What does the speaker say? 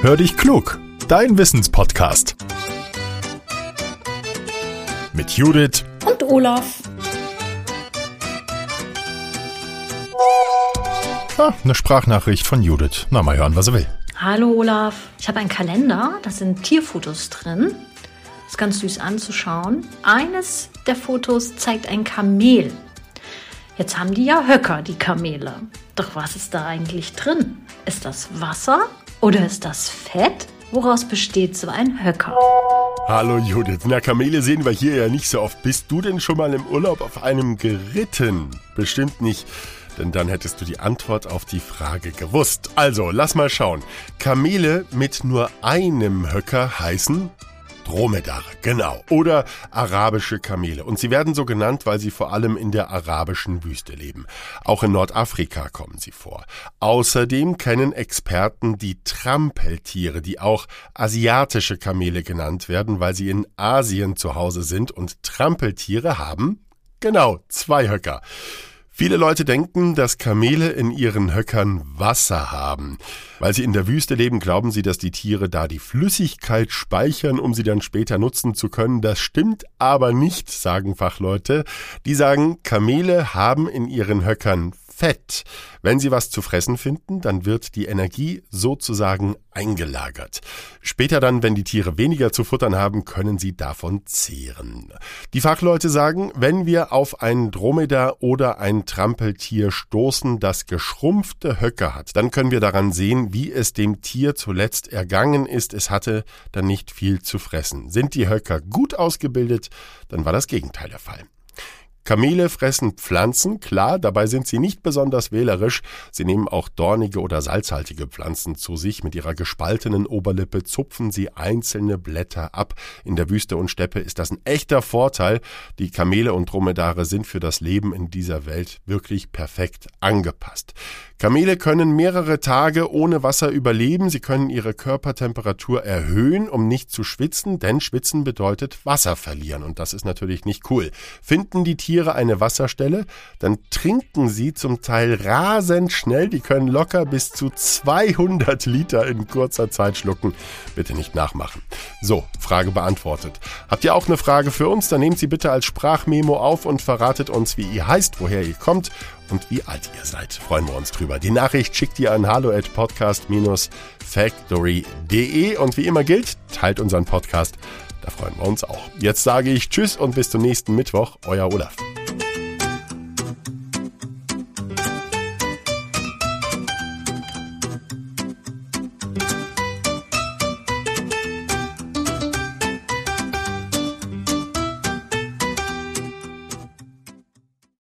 Hör dich klug, dein Wissenspodcast. Mit Judith und Olaf. Eine Sprachnachricht von Judith. Na, mal hören, was er will. Hallo Olaf, ich habe einen Kalender, da sind Tierfotos drin. Das ist ganz süß anzuschauen. Eines der Fotos zeigt ein Kamel. Jetzt haben die ja Höcker, die Kamele. Doch was ist da eigentlich drin? Ist das Wasser oder ist das Fett? Woraus besteht so ein Höcker? Hallo Judith, na Kamele sehen wir hier ja nicht so oft. Bist du denn schon mal im Urlaub auf einem geritten? Bestimmt nicht, denn dann hättest du die Antwort auf die Frage gewusst. Also, lass mal schauen. Kamele mit nur einem Höcker heißen Dromedare, genau. Oder arabische Kamele. Und sie werden so genannt, weil sie vor allem in der arabischen Wüste leben. Auch in Nordafrika kommen sie vor. Außerdem kennen Experten die Trampeltiere, die auch asiatische Kamele genannt werden, weil sie in Asien zu Hause sind. Und Trampeltiere haben, genau, 2 Höcker. Viele Leute denken, dass Kamele in ihren Höckern Wasser haben. Weil sie in der Wüste leben, glauben sie, dass die Tiere da die Flüssigkeit speichern, um sie dann später nutzen zu können. Das stimmt aber nicht, sagen Fachleute. Die sagen, Kamele haben in ihren Höckern Fett. Wenn sie was zu fressen finden, dann wird die Energie sozusagen eingelagert. Später dann, wenn die Tiere weniger zu futtern haben, können sie davon zehren. Die Fachleute sagen, wenn wir auf ein Dromedar oder ein Trampeltier stoßen, das geschrumpfte Höcker hat, dann können wir daran sehen, wie es dem Tier zuletzt ergangen ist. Es hatte dann nicht viel zu fressen. Sind die Höcker gut ausgebildet, dann war das Gegenteil der Fall. Kamele fressen Pflanzen, klar, dabei sind sie nicht besonders wählerisch. Sie nehmen auch dornige oder salzhaltige Pflanzen zu sich. Mit ihrer gespaltenen Oberlippe zupfen sie einzelne Blätter ab. In der Wüste und Steppe ist das ein echter Vorteil. Die Kamele und Dromedare sind für das Leben in dieser Welt wirklich perfekt angepasst. Kamele können mehrere Tage ohne Wasser überleben. Sie können ihre Körpertemperatur erhöhen, um nicht zu schwitzen, denn Schwitzen bedeutet Wasser verlieren und das ist natürlich nicht cool. Finden die Tiere eine Wasserstelle, dann trinken sie zum Teil rasend schnell. Die können locker bis zu 200 Liter in kurzer Zeit schlucken. Bitte nicht nachmachen. So, Frage beantwortet. Habt ihr auch eine Frage für uns? Dann nehmt sie bitte als Sprachmemo auf und verratet uns, wie ihr heißt, woher ihr kommt und wie alt ihr seid. Freuen wir uns drüber. Die Nachricht schickt ihr an hallo@podcast-factory.de und wie immer gilt, teilt unseren Podcast. Da freuen wir uns auch. Jetzt sage ich Tschüss und bis zum nächsten Mittwoch. Euer Olaf.